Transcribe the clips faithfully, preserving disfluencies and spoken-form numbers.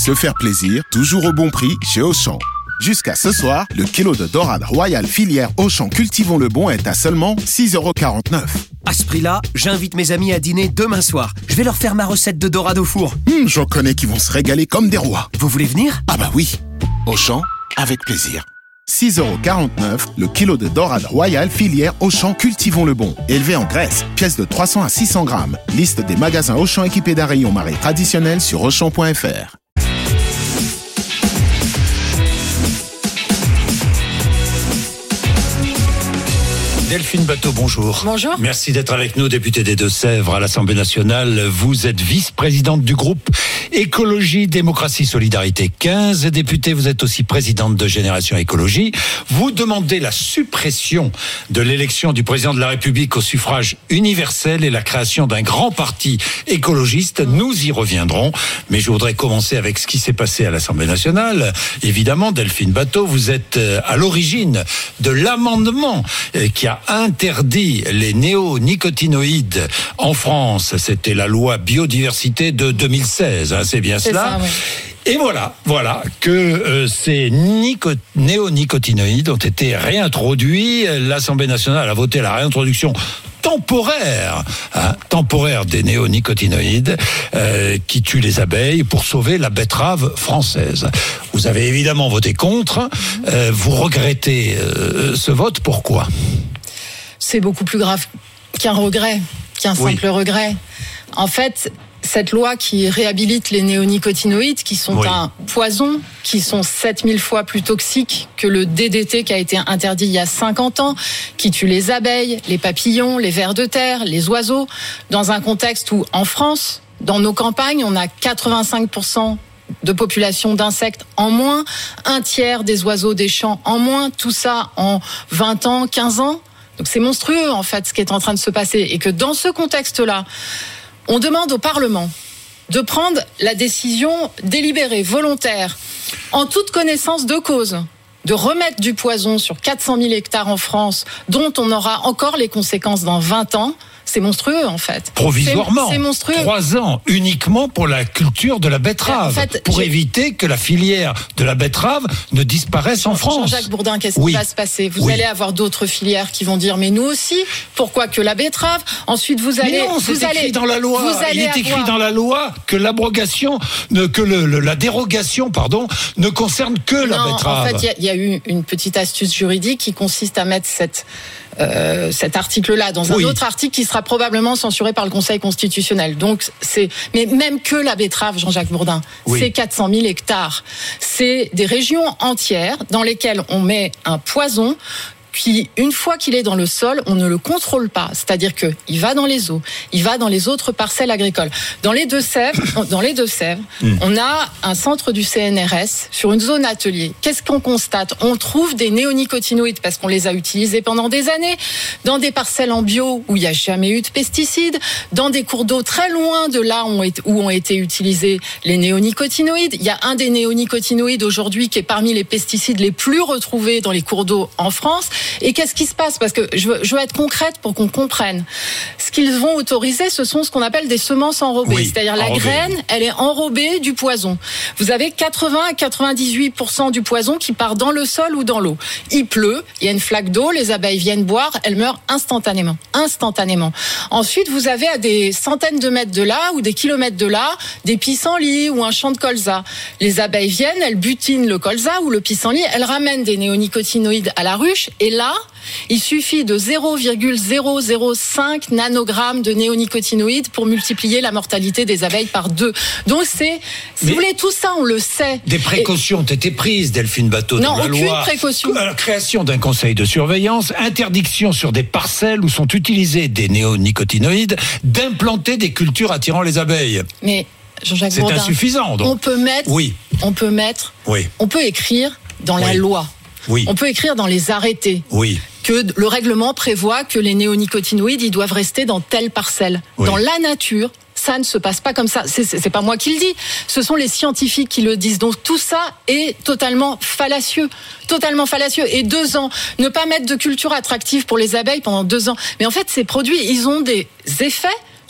Se faire plaisir, toujours au bon prix chez Auchan. Jusqu'à ce soir, le kilo de dorade royale filière Auchan Cultivons le Bon est à seulement six euros quarante-neuf. À ce prix-là, j'invite mes amis à dîner demain soir. Je vais leur faire ma recette de dorade au four. Hum, j'en connais qui vont se régaler comme des rois. Vous voulez venir ? Ah bah oui. Auchan, avec plaisir. six euros quarante-neuf, le kilo de dorade royale filière Auchan Cultivons le Bon. Élevé en Grèce, pièce de trois cents à six cents grammes. Liste des magasins Auchan équipés d'un rayon marée traditionnel sur auchan point f r. Delphine Batho, bonjour. Bonjour. Merci d'être avec nous, députée des Deux-Sèvres à l'Assemblée nationale. Vous êtes vice-présidente du groupe Écologie, Démocratie, Solidarité. quinze députés, vous êtes aussi présidente de Génération Écologie. Vous demandez la suppression de l'élection du président de la République au suffrage universel et la création d'un grand parti écologiste. Nous y reviendrons. Mais je voudrais commencer avec ce qui s'est passé à l'Assemblée nationale. Évidemment, Delphine Batho, vous êtes à l'origine de l'amendement qui a interdit les néonicotinoïdes en France. C'était la loi biodiversité de deux mille seize, hein, c'est bien c'est cela. Ça, oui. Et voilà, voilà que euh, ces nico- néonicotinoïdes ont été réintroduits. L'Assemblée nationale a voté la réintroduction temporaire, hein, temporaire des néonicotinoïdes euh, qui tuent les abeilles pour sauver la betterave française. Vous avez évidemment voté contre. Euh, vous regrettez euh, ce vote. Pourquoi ? C'est beaucoup plus grave qu'un regret, qu'un simple oui. regret. En fait, cette loi qui réhabilite les néonicotinoïdes, qui sont oui. un poison, qui sont sept mille fois plus toxiques que le D D T qui a été interdit il y a cinquante ans, qui tue les abeilles, les papillons, les vers de terre, les oiseaux, dans un contexte où, en France, dans nos campagnes, on a quatre-vingt-cinq pour cent de population d'insectes en moins, un tiers des oiseaux des champs en moins, tout ça en vingt ans, quinze ans. Donc c'est monstrueux, en fait, ce qui est en train de se passer. Et que dans ce contexte-là, on demande au Parlement de prendre la décision délibérée, volontaire, en toute connaissance de cause, de remettre du poison sur quatre cent mille hectares en France, dont on aura encore les conséquences dans vingt ans. C'est monstrueux, en fait. Provisoirement. C'est, c'est monstrueux. Trois ans uniquement pour la culture de la betterave. En fait, pour j'ai... éviter que la filière de la betterave ne disparaisse en France. Jean-Jacques Bourdin, qu'est-ce oui. qui va se passer ? Vous oui. allez avoir d'autres filières qui vont dire, mais nous aussi, pourquoi que la betterave ? Ensuite, vous allez... Mais non, c'est vous écrit allez, dans la loi. Vous allez Il est avoir... écrit dans la loi que l'abrogation, que le, le, la dérogation, pardon, ne concerne que non, la betterave. En fait, il y, y a eu une petite astuce juridique qui consiste à mettre cette... Euh, cet article-là dans un oui. autre article qui sera probablement censuré par le Conseil constitutionnel. Donc c'est, mais même que la betterave, Jean-Jacques Bourdin, oui. c'est quatre cent mille hectares. C'est des régions entières dans lesquelles on met un poison qui, une fois qu'il est dans le sol, on ne le contrôle pas. C'est-à-dire que il va dans les eaux, il va dans les autres parcelles agricoles. Dans les Deux-Sèvres, dans les Deux-Sèvres, mmh. on a un centre du C N R S sur une zone atelier. Qu'est-ce qu'on constate ? On trouve des néonicotinoïdes parce qu'on les a utilisés pendant des années dans des parcelles en bio où il n'y a jamais eu de pesticides, dans des cours d'eau très loin de là où ont été utilisés les néonicotinoïdes. Il y a un des néonicotinoïdes aujourd'hui qui est parmi les pesticides les plus retrouvés dans les cours d'eau en France. Et qu'est-ce qui se passe ? Parce que je veux, je veux être concrète pour qu'on comprenne. Ce qu'ils vont autoriser, ce sont ce qu'on appelle des semences enrobées. Oui, c'est-à-dire enrobée. La graine, elle est enrobée du poison. Vous avez quatre-vingts à quatre-vingt-dix-huit pour cent du poison qui part dans le sol ou dans l'eau. Il pleut, il y a une flaque d'eau, les abeilles viennent boire, elles meurent instantanément. Instantanément. Ensuite, vous avez à des centaines de mètres de là ou des kilomètres de là, des pissenlits ou un champ de colza. Les abeilles viennent, elles butinent le colza ou le pissenlit, elles ramènent des néonicotinoïdes à la ruche. Et là, il suffit de zéro virgule zéro zéro cinq nanogrammes de néonicotinoïdes pour multiplier la mortalité des abeilles par deux. Donc c'est, si Mais vous voulez, tout ça, on le sait. Des précautions ont été prises, Delphine Batho, dans la loi. Non, aucune précaution. La création d'un conseil de surveillance, interdiction sur des parcelles où sont utilisés des néonicotinoïdes, d'implanter des cultures attirant les abeilles. Mais Jean-Jacques C'est Bourdin, insuffisant, donc. On peut mettre, oui. on peut mettre, oui. on peut écrire dans oui. la loi. Oui. On peut écrire dans les arrêtés oui. que le règlement prévoit que les néonicotinoïdes, ils doivent rester dans telle parcelle. Oui. Dans la nature, ça ne se passe pas comme ça. C'est, c'est, c'est pas moi qui le dis. Ce sont les scientifiques qui le disent. Donc tout ça est totalement fallacieux. Totalement fallacieux. Et deux ans, ne pas mettre de culture attractive pour les abeilles pendant deux ans. Mais en fait, ces produits, ils ont des effets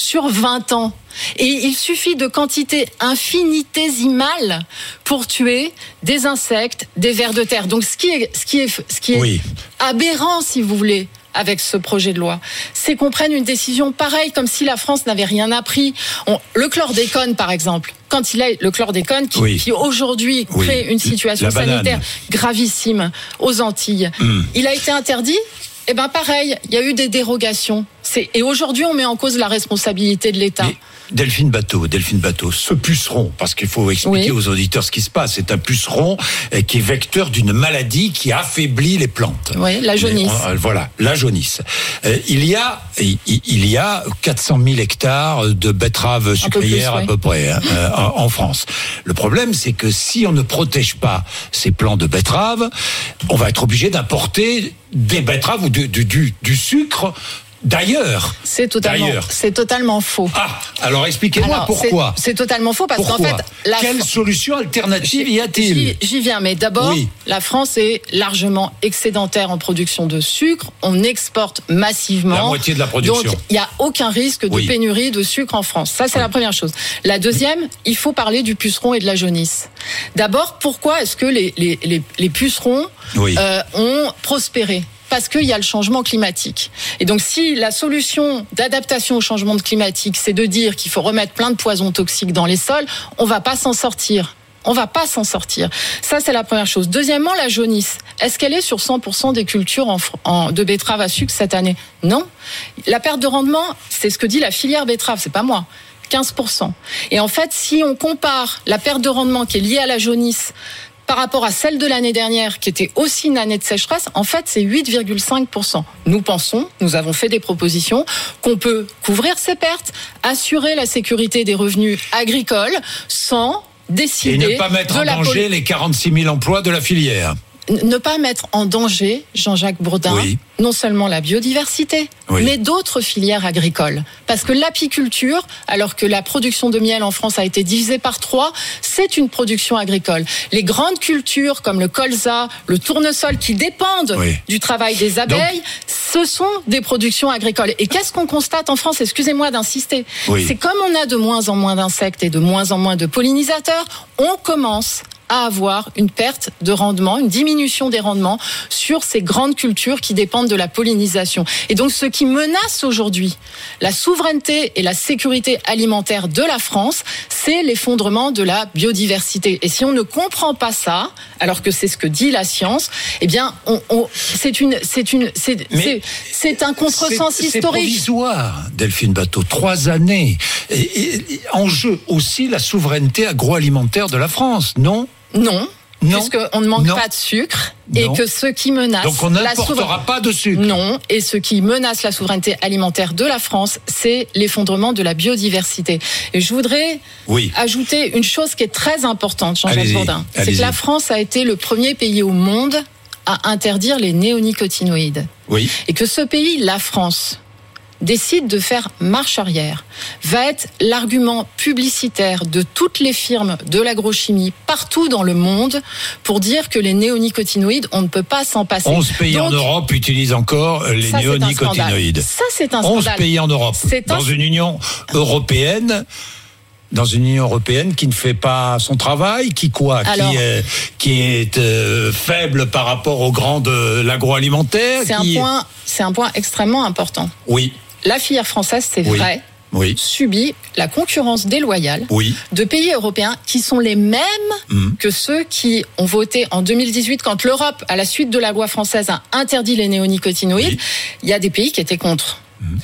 sur vingt ans. Et il suffit de quantités infinitésimales pour tuer des insectes, des vers de terre. Donc ce qui est, ce qui est, ce qui est oui. aberrant, si vous voulez, avec ce projet de loi, c'est qu'on prenne une décision pareille, comme si la France n'avait rien appris. On, le chlordécone, par exemple, quand il a le chlordécone, qui, oui. qui aujourd'hui oui. crée une situation la sanitaire banane. gravissime aux Antilles, mmh. il a été interdit. Eh ben pareil, il y a eu des dérogations. C'est, et aujourd'hui, on met en cause la responsabilité de l'État. Mais Delphine Batho, Delphine Batho, ce puceron, parce qu'il faut expliquer oui. aux auditeurs ce qui se passe, c'est un puceron qui est vecteur d'une maladie qui affaiblit les plantes. Oui, la jaunisse. Mais, voilà, la jaunisse. Euh, il y a, il, il y a quatre cent mille hectares de betteraves sucrières plus, oui. à peu près hein, euh, en France. Le problème, c'est que si on ne protège pas ces plants de betteraves, on va être obligé d'importer des betteraves ou du, du, du, du sucre d'ailleurs. C'est totalement, d'ailleurs. c'est totalement faux. Ah, alors expliquez-moi alors, pourquoi. C'est, c'est totalement faux parce pourquoi qu'en fait, la quelle Fr- solution alternative y a-t-il ? J'y, j'y viens, mais d'abord, oui. la France est largement excédentaire en production de sucre. On exporte massivement. La moitié de la production. Donc, il n'y a aucun risque de oui. pénurie de sucre en France. Ça, c'est oui. la première chose. La deuxième, il faut parler du puceron et de la jaunisse. D'abord, pourquoi est-ce que les, les, les, les pucerons oui. euh, ont prospéré ? Parce qu'il y a le changement climatique. Et donc, si la solution d'adaptation au changement climatique, c'est de dire qu'il faut remettre plein de poisons toxiques dans les sols, on va pas s'en sortir. On va pas s'en sortir. Ça, c'est la première chose. Deuxièmement, la jaunisse. Est-ce qu'elle est sur cent pour cent des cultures en, en, de betteraves à sucre cette année ? Non. La perte de rendement, c'est ce que dit la filière betterave, c'est pas moi. quinze pour cent. Et en fait, si on compare la perte de rendement qui est liée à la jaunisse par rapport à celle de l'année dernière, qui était aussi une année de sécheresse, en fait, c'est huit virgule cinq pour cent. Nous pensons, nous avons fait des propositions, qu'on peut couvrir ces pertes, assurer la sécurité des revenus agricoles, sans décider... Et ne pas mettre en danger poli- les quarante-six mille emplois de la filière. Ne pas mettre en danger, Jean-Jacques Bourdin, oui. non seulement la biodiversité, oui. mais d'autres filières agricoles. Parce que l'apiculture, alors que la production de miel en France a été divisée par trois, c'est une production agricole. Les grandes cultures comme le colza, le tournesol, qui dépendent oui. du travail des abeilles, Donc... ce sont des productions agricoles. Et qu'est-ce qu'on constate en France ? Excusez-moi d'insister. Oui. C'est comme on a de moins en moins d'insectes et de moins en moins de pollinisateurs, on commence à avoir une perte de rendement, une diminution des rendements sur ces grandes cultures qui dépendent de la pollinisation. Et donc, ce qui menace aujourd'hui la souveraineté et la sécurité alimentaire de la France, c'est l'effondrement de la biodiversité. Et si on ne comprend pas ça, alors que c'est ce que dit la science, eh bien, on, on, c'est une, c'est une, c'est, c'est, c'est un contresens c'est, historique. C'est provisoire, Delphine Batho. Trois années. Et, et, et, en jeu aussi la souveraineté agroalimentaire de la France, non ? Non. Non. Puisqu'on ne manque non. pas de sucre non. et que ce qui menace... Donc on n'importera souverain... pas de sucre. Non, et ce qui menace la souveraineté alimentaire de la France, c'est l'effondrement de la biodiversité. Et je voudrais oui. ajouter une chose qui est très importante, Jean-Jacques Allez-y. Bourdin. C'est Allez-y. que la France a été le premier pays au monde à interdire les néonicotinoïdes. Oui. Et que ce pays, la France... décide de faire marche arrière, va être l'argument publicitaire de toutes les firmes de l'agrochimie partout dans le monde pour dire que les néonicotinoïdes, on ne peut pas s'en passer. onze pays Donc, en Europe utilisent encore les ça, néonicotinoïdes. Ça, c'est un scandale. onze pays en Europe. C'est dans un... une Union européenne... Dans une Union européenne qui ne fait pas son travail, qui quoi, Alors, qui est, qui est euh, faible par rapport aux grands de l'agroalimentaire. C'est qui... un point, c'est un point extrêmement important. Oui. La filière française, c'est oui. vrai, oui. subit la concurrence déloyale oui. de pays européens qui sont les mêmes mmh. que ceux qui ont voté en deux mille dix-huit quand l'Europe, à la suite de la loi française, a interdit les néonicotinoïdes. Oui. Il y a des pays qui étaient contre.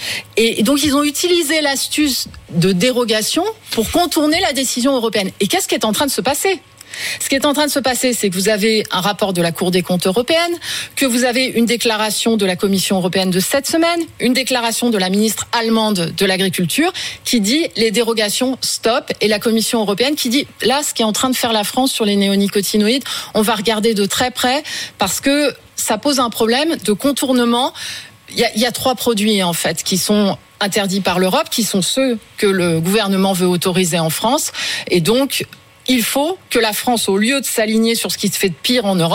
Et donc, ils ont utilisé l'astuce de dérogation pour contourner la décision européenne. Et qu'est-ce qui est en train de se passer ? Ce qui est en train de se passer, c'est que vous avez un rapport de la Cour des comptes européenne, que vous avez une déclaration de la Commission européenne de cette semaine, une déclaration de la ministre allemande de l'Agriculture qui dit les dérogations stop, et la Commission européenne qui dit là, ce qui est en train de faire la France sur les néonicotinoïdes, on va regarder de très près parce que ça pose un problème de contournement. Il y a, il y a trois produits en fait qui sont interdits par l'Europe, qui sont ceux que le gouvernement veut autoriser en France, et donc il faut que la France, au lieu de s'aligner sur ce qui se fait de pire en Europe,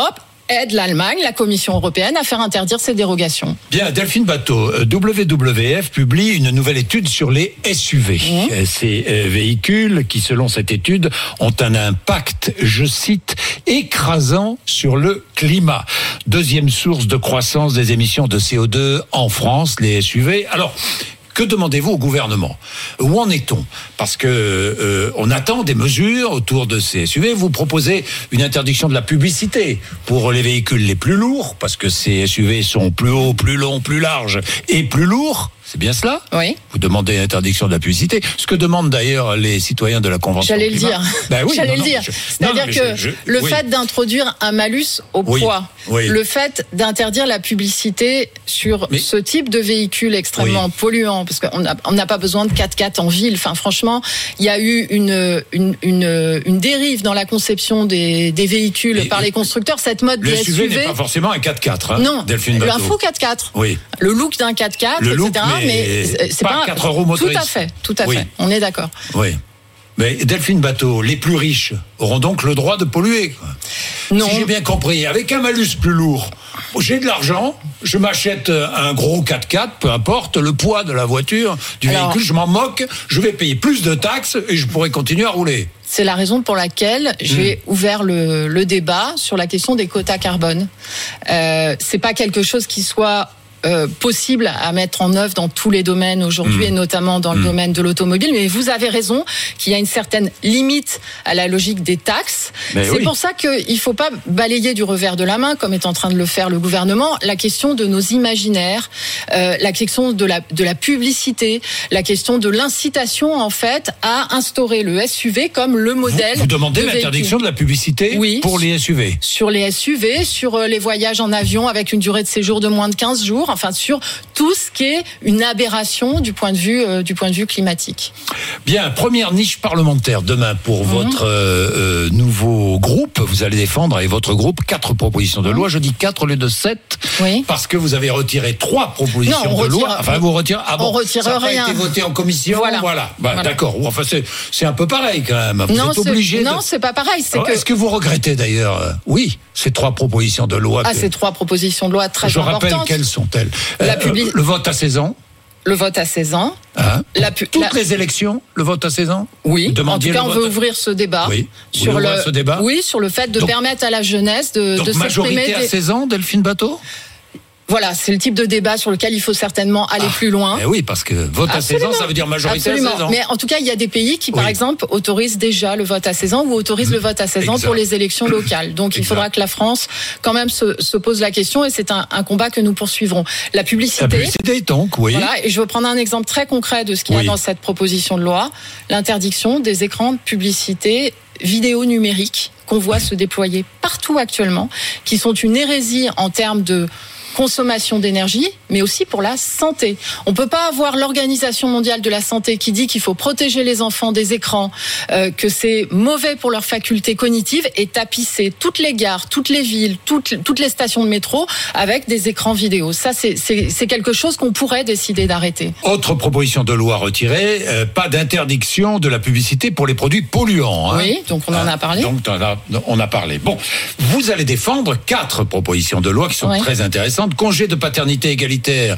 aide l'Allemagne, la Commission européenne, à faire interdire ces dérogations. Bien, Delphine Batho, W W F publie une nouvelle étude sur les S U V. Mmh. Ces euh, véhicules qui, selon cette étude, ont un impact, je cite, écrasant sur le climat. Deuxième source de croissance des émissions de C O deux en France, les S U V. Alors, que demandez-vous au gouvernement ? Où en est-on ? Parce que euh, on attend des mesures autour de ces S U V. Vous proposez une interdiction de la publicité pour les véhicules les plus lourds, parce que ces S U V sont plus hauts, plus longs, plus larges et plus lourds. C'est bien cela ? Oui. Vous demandez l'interdiction de la publicité, ce que demandent d'ailleurs les citoyens de la Convention. J'allais le dire. Ben oui, J'allais non, le non, dire. je, C'est-à-dire non, que je, je, le oui. fait d'introduire un malus au oui, poids, oui. le fait d'interdire la publicité sur mais, ce type de véhicule extrêmement oui. polluant, parce qu'on n'a on n'a pas besoin de quatre-quatre en ville. Enfin, franchement, il y a eu une, une, une, une dérive dans la conception des, des véhicules et, par les constructeurs. Cette mode des S U V... Le S U V n'est pas forcément un quatre-quatre. Hein, non, Delphine Batho. Un faux quatre-quatre. Oui. Le look d'un quatre-quatre, le look, et cetera. Mais, mais c'est pas, pas quatre roues motorisées. Tout à fait, tout à oui. fait. On est d'accord. Oui. Mais Delphine Batho, les plus riches auront donc le droit de polluer, quoi. Non. Si j'ai bien compris, avec un malus plus lourd, j'ai de l'argent, je m'achète un gros quatre-quatre, peu importe le poids de la voiture, du Alors, véhicule, je m'en moque, je vais payer plus de taxes et je pourrai continuer à rouler. C'est la raison pour laquelle j'ai mmh. ouvert le, le débat sur la question des quotas carbone. Euh, c'est pas quelque chose qui soit Euh, possible à mettre en œuvre dans tous les domaines aujourd'hui, mmh. et notamment dans le mmh. domaine de l'automobile. Mais vous avez raison qu'il y a une certaine limite à la logique des taxes. Mais C'est oui. pour ça qu'il ne faut pas balayer du revers de la main, comme est en train de le faire le gouvernement, la question de nos imaginaires, euh, la question de la, de la publicité, la question de l'incitation, en fait, à instaurer le S U V comme le modèle. Vous, vous demandez de l'interdiction de la publicité oui, pour les S U V ? Sur les S U V, sur les voyages en avion avec une durée de séjour de moins de quinze jours, enfin sur tout ce qui est une aberration du point de vue euh, du point de vue climatique. Bien, première niche parlementaire demain pour mmh. votre euh, nouveau groupe. Vous allez défendre avec votre groupe quatre propositions de loi. Je dis quatre au lieu de sept, oui. parce que vous avez retiré trois propositions non, de retire, loi. Enfin, vous retirez. Ah bon, on retire ça rien. Ça a été voté en commission. Voilà. Voilà. Bah, voilà. D'accord. Enfin, c'est c'est un peu pareil quand même. Vous non, êtes obligé. Non, de... c'est pas pareil. C'est Alors, que... Est-ce que vous regrettez d'ailleurs euh, Oui, ces trois propositions de loi. Ah, que... ces trois propositions de loi très Je importantes. rappelle quelles sont-elles. La euh, publi... Le vote à seize ans. Le vote à seize ans. Hein la pu... Toutes la... les élections, le vote à seize ans. Oui. En tout cas, on vote... veut ouvrir ce débat. Oui. Sur le... ce débat. Oui, sur le fait de donc, permettre à la jeunesse de, donc de s'exprimer. Majorité des... à seize ans, Delphine Batho. Voilà, c'est le type de débat sur lequel il faut certainement aller ah, plus loin. Mais oui, parce que vote Absolument. à seize ans, ça veut dire majorité Absolument. à seize ans. Mais en tout cas, il y a des pays qui, par oui. exemple, autorisent déjà le vote à seize ans ou autorisent mmh. le vote à seize ans exact. Pour les élections locales. Donc, exact. Il faudra que la France, quand même, se, se pose la question et c'est un, un combat que nous poursuivrons. La publicité. La publicité, donc, oui. Voilà, et je veux prendre un exemple très concret de ce qu'il y a oui. dans cette proposition de loi. L'interdiction des écrans de publicité vidéo numérique qu'on voit se déployer partout actuellement, qui sont une hérésie en termes de consommation d'énergie, mais aussi pour la santé. On peut pas avoir l'Organisation mondiale de la santé qui dit qu'il faut protéger les enfants des écrans, euh, que c'est mauvais pour leurs facultés cognitives et tapisser toutes les gares, toutes les villes, toutes, toutes les stations de métro avec des écrans vidéo. Ça, c'est, c'est, c'est quelque chose qu'on pourrait décider d'arrêter. Autre proposition de loi retirée, euh, pas d'interdiction de la publicité pour les produits polluants. Hein. Oui, donc on en a parlé. Donc on a, on a parlé. Bon, vous allez défendre quatre propositions de loi qui sont oui. très intéressantes. Congé de paternité égalitaire.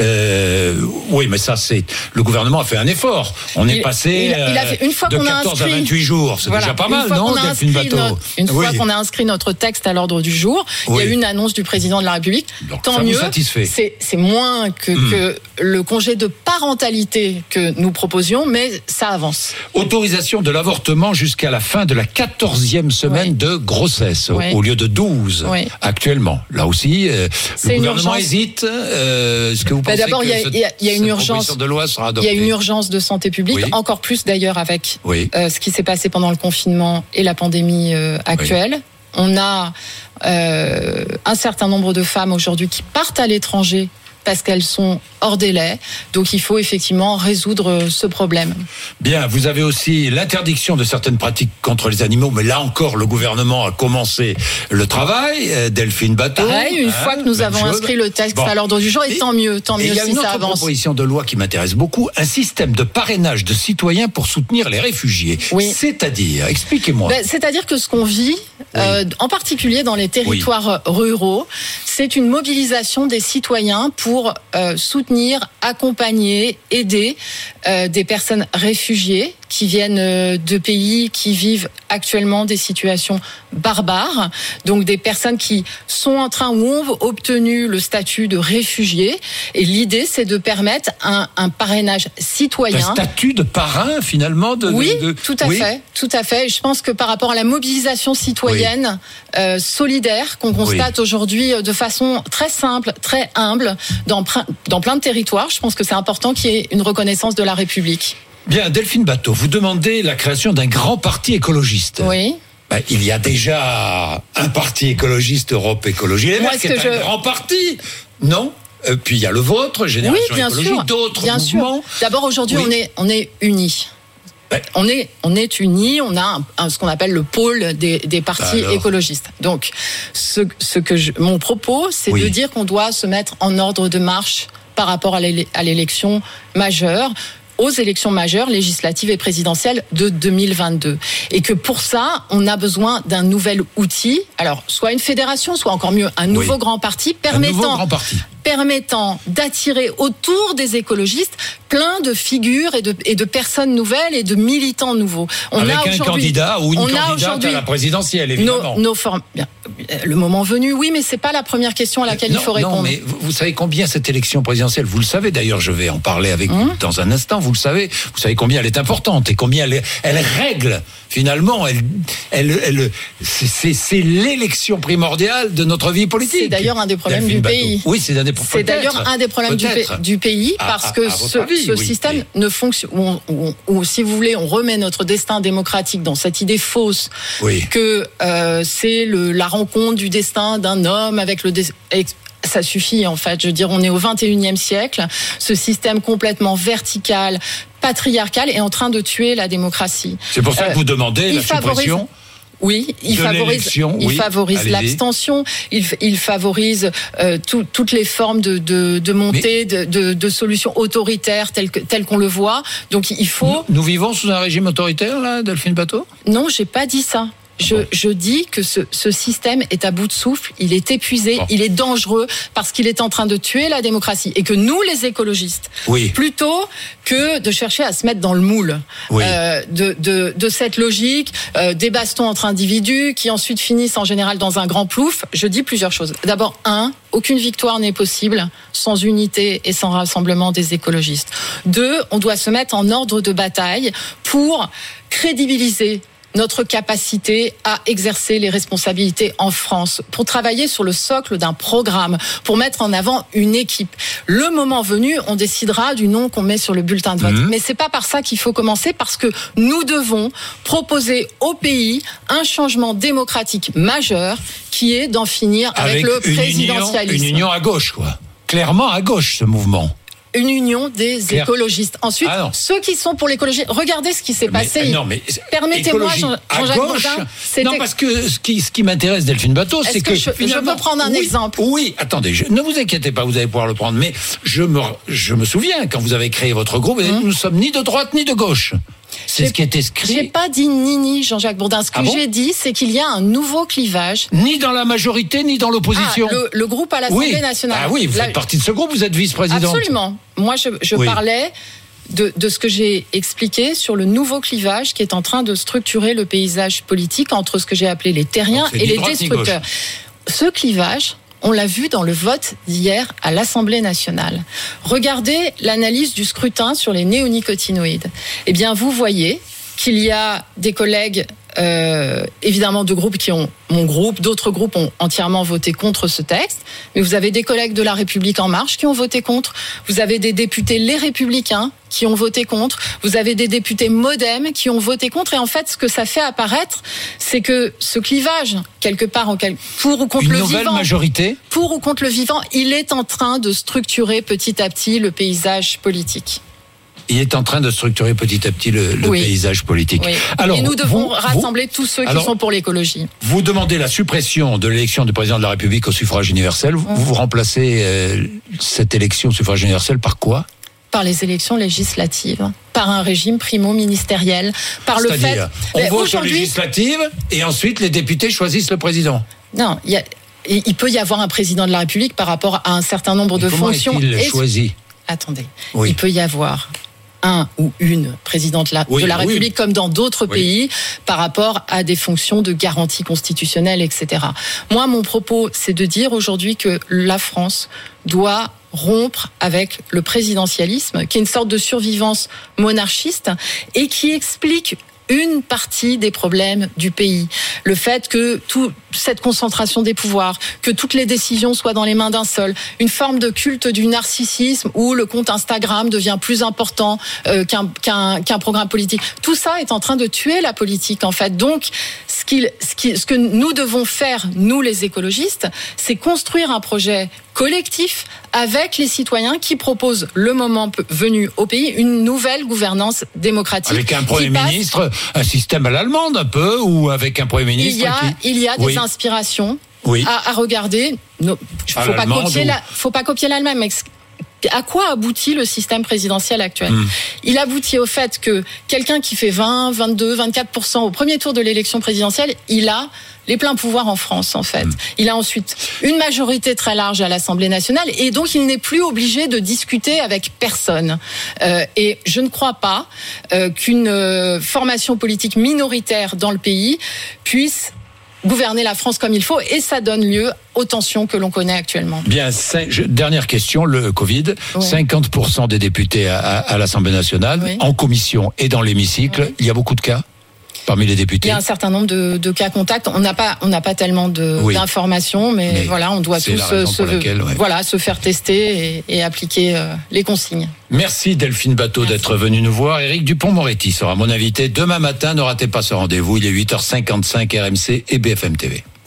Euh, oui, mais ça, c'est le gouvernement a fait un effort. On il, est passé il, il a fait, une fois de qu'on quatorze a inscrit, à vingt-huit jours. C'est voilà, déjà pas mal, non, Delphine Batho? Une oui. fois qu'on a inscrit notre texte à l'ordre du jour, oui. il y a eu une annonce du président de la République. Donc, tant ça mieux. Vous satisfait. C'est, c'est moins que, mmh. que le congé de parentalité que nous proposions, mais ça avance. Autorisation de l'avortement jusqu'à la fin de la quatorzième semaine oui. de grossesse, oui. au lieu de douze oui. actuellement. Là aussi, euh, le gouvernement hésite. Euh, est-ce que vous pensez bah d'abord, que il y a, cette, y a, y a une urgence de loi sera adoptée ? Il y a une urgence de santé publique, oui. encore plus d'ailleurs avec oui. euh, ce qui s'est passé pendant le confinement et la pandémie euh, actuelle. Oui. On a euh, un certain nombre de femmes aujourd'hui qui partent à l'étranger parce qu'elles sont hors délai. Donc il faut effectivement résoudre ce problème. Bien, vous avez aussi l'interdiction de certaines pratiques contre les animaux, mais là encore, le gouvernement a commencé le travail. Delphine Batho. Pareil, une hein, fois que nous avons chose. inscrit le texte bon. à l'ordre du jour, et, et tant mieux, tant mieux si ça avance. Il y a une autre proposition de loi qui m'intéresse beaucoup, un système de parrainage de citoyens pour soutenir les réfugiés. Oui. C'est-à-dire, expliquez-moi. Ben, c'est-à-dire que ce qu'on vit oui. euh, en particulier dans les territoires oui. ruraux. C'est une mobilisation des citoyens pour euh, soutenir, accompagner, aider euh, des personnes réfugiées qui viennent de pays qui vivent actuellement des situations barbares, donc des personnes qui sont en train ou ont obtenu le statut de réfugiés. Et l'idée, c'est de permettre un, un parrainage citoyen. Un statut de parrain, finalement de, Oui, de, de... tout à oui. fait, tout à fait. Je pense que par rapport à la mobilisation citoyenne oui. euh, solidaire qu'on constate oui. aujourd'hui de façon très simple, très humble, dans, dans plein de territoires, je pense que c'est important qu'il y ait une reconnaissance de la République. Bien, Delphine Batho, vous demandez la création d'un grand parti écologiste. Oui. Ben, il y a déjà un parti écologiste, Europe Écologie Les Verts, qui est je... un grand parti, non ? euh, Puis il y a le vôtre, Génération oui, bien Écologie, sûr, d'autres bien mouvements. Sûr. D'abord, aujourd'hui, oui. on est, on est unis. Ben. On est, on est unis, on a un, un, ce qu'on appelle le pôle des, des partis Alors. écologistes. Donc, ce, ce que je, mon propos, c'est oui. de dire qu'on doit se mettre en ordre de marche par rapport à l'élection majeure, aux élections majeures, législatives et présidentielles de deux mille vingt-deux. Et que pour ça, on a besoin d'un nouvel outil, alors soit une fédération, soit encore mieux un nouveau oui. grand parti, permettant, un nouveau grand parti. permettant d'attirer autour des écologistes plein de figures et de, et de personnes nouvelles et de militants nouveaux. On Avec a un candidat ou une candidate à la présidentielle, évidemment. Nos, nos formes, bien, le moment venu, oui, mais c'est pas la première question à laquelle non, il faut répondre. Non, mais vous, vous savez combien cette élection présidentielle, vous le savez d'ailleurs, je vais en parler avec hum. vous dans un instant, vous le savez, vous savez combien elle est importante et combien elle, elle règle, finalement, elle, elle, elle, c'est, c'est l'élection primordiale de notre vie politique. C'est d'ailleurs un des problèmes Delphine du Batho. pays. Oui, c'est un des C'est d'ailleurs un des problèmes du, du pays, parce à, que à, à ce, avis, ce oui, système oui. ne fonctionne, ou, ou, ou si vous voulez, on remet notre destin démocratique dans cette idée fausse oui. que euh, c'est le, la rencontre du destin d'un homme avec le destin. Ça suffit en fait, je veux dire, on est au vingt et unième siècle, ce système complètement vertical, patriarcal est en train de tuer la démocratie. C'est pour ça que euh, vous demandez la favorise... suppression Oui, il favorise, il oui, favorise l'abstention, il, il favorise euh, tout, toutes les formes de, de, de montée, Mais... de, de, de solutions autoritaires telles, que, telles qu'on le voit. Donc il faut. Nous, nous vivons sous un régime autoritaire, là, Delphine Batho ? Non, j'ai pas dit ça. Je, je dis que ce, ce système est à bout de souffle, il est épuisé, bon. il est dangereux parce qu'il est en train de tuer la démocratie. Et que nous, les écologistes, oui. plutôt que de chercher à se mettre dans le moule oui. euh, de, de, de cette logique, euh, des bastons entre individus qui ensuite finissent en général dans un grand plouf, je dis plusieurs choses. D'abord, un, aucune victoire n'est possible sans unité et sans rassemblement des écologistes. Deux, on doit se mettre en ordre de bataille pour crédibiliser notre capacité à exercer les responsabilités en France, pour travailler sur le socle d'un programme, pour mettre en avant une équipe. Le moment venu, on décidera du nom qu'on met sur le bulletin de vote. Mmh. Mais c'est pas par ça qu'il faut commencer, parce que nous devons proposer au pays un changement démocratique majeur, qui est d'en finir avec, avec le présidentialisme. Une union à gauche, quoi. Clairement à gauche, ce mouvement. Une union des Claire. écologistes. Ensuite, ah ceux qui sont pour l'écologie, regardez ce qui s'est mais, passé. Non, mais permettez-moi, Jean, Jean-Jacques Bourdin. Non, parce que ce qui, ce qui m'intéresse, Delphine Batho, c'est que, que je, je peux prendre un oui, exemple. Oui, attendez, je, ne vous inquiétez pas, vous allez pouvoir le prendre. Mais je me, je me souviens quand vous avez créé votre groupe, hum. nous ne sommes ni de droite ni de gauche. C'est j'ai, ce qui est écrit. J'ai pas dit ni ni, Jean-Jacques Bourdin. Ce que ah bon j'ai dit, c'est qu'il y a un nouveau clivage. Ni dans la majorité, ni dans l'opposition. Ah, le, le groupe à l'Assemblée oui. nationale. Ah oui, vous la... faites partie de ce groupe, vous êtes vice-présidente. Absolument. Moi, je, je oui. parlais de, de ce que j'ai expliqué sur le nouveau clivage qui est en train de structurer le paysage politique entre ce que j'ai appelé les terriens et les destructeurs. Ce clivage, on l'a vu dans le vote d'hier à l'Assemblée nationale. Regardez l'analyse du scrutin sur les néonicotinoïdes. Eh bien, vous voyez qu'il y a des collègues, euh, évidemment de groupes qui ont, mon groupe, d'autres groupes ont entièrement voté contre ce texte, mais vous avez des collègues de La République En Marche qui ont voté contre, vous avez des députés Les Républicains qui ont voté contre, vous avez des députés Modem qui ont voté contre, et en fait, ce que ça fait apparaître, c'est que ce clivage, quelque part, en quel... pour ou contre Une le nouvelle vivant, majorité. pour ou contre le vivant, il est en train de structurer petit à petit le paysage politique. Il est en train de structurer petit à petit le, le oui. paysage politique. Oui. Alors, et nous devons vous, rassembler vous, tous ceux alors, qui sont pour l'écologie. Vous demandez la suppression de l'élection du président de la République au suffrage universel. Vous, mmh. vous remplacez euh, cette élection au suffrage universel par quoi ? par les élections législatives, par un régime primo-ministériel, par le fait... on vote aux législatives et ensuite les députés choisissent le président. Non, il y a... il peut y avoir un président de la République par rapport à un certain nombre de comment fonctions. Comment est-il choisi ? Attendez, oui. il peut y avoir un ou une présidente de la, oui, de la République, oui. comme dans d'autres oui. pays, par rapport à des fonctions de garantie constitutionnelle, et cetera. Moi, mon propos, c'est de dire aujourd'hui que la France doit rompre avec le présidentialisme, qui est une sorte de survivance monarchiste et qui explique une partie des problèmes du pays. Le fait que toute cette concentration des pouvoirs, que toutes les décisions soient dans les mains d'un seul, une forme de culte du narcissisme où le compte Instagram devient plus important euh, qu'un, qu'un, qu'un programme politique. Tout ça est en train de tuer la politique, en fait. Donc, ce, qu'il, ce, qui, ce que nous devons faire, nous les écologistes, c'est construire un projet collectif avec les citoyens qui proposent le moment venu au pays une nouvelle gouvernance démocratique. Avec un Premier passe... ministre, un système à l'allemande un peu, ou avec un Premier ministre Il y a, qui... il y a des oui. inspirations oui. à, à regarder. Il ne faut pas copier, ou... la, faut pas copier l'Allemagne, mais à quoi aboutit le système présidentiel actuel ? mmh. Il aboutit au fait que quelqu'un qui fait vingt, vingt-deux, vingt-quatre pour cent au premier tour de l'élection présidentielle, il a les pleins pouvoirs en France, en fait. Mmh. Il a ensuite une majorité très large à l'Assemblée nationale et donc il n'est plus obligé de discuter avec personne. Euh, et je ne crois pas euh, qu'une euh, formation politique minoritaire dans le pays puisse gouverner la France comme il faut, et ça donne lieu aux tensions que l'on connaît actuellement. Bien, cinq, je, dernière question, le Covid. Oui. cinquante pour cent des députés à, à, à l'Assemblée nationale, oui. en commission et dans l'hémicycle, oui. il y a beaucoup de cas parmi les députés. Il y a un certain nombre de, de cas contacts. On n'a pas, on n'a pas tellement de, oui. d'informations, mais, mais voilà, on doit tous se, laquelle, ouais. voilà, se faire tester et, et appliquer euh, les consignes. Merci Delphine Batho Merci. d'être venue nous voir. Éric Dupond-Moretti sera mon invité demain matin. Ne ratez pas ce rendez-vous. Il est huit heures cinquante-cinq R M C et B F M T V.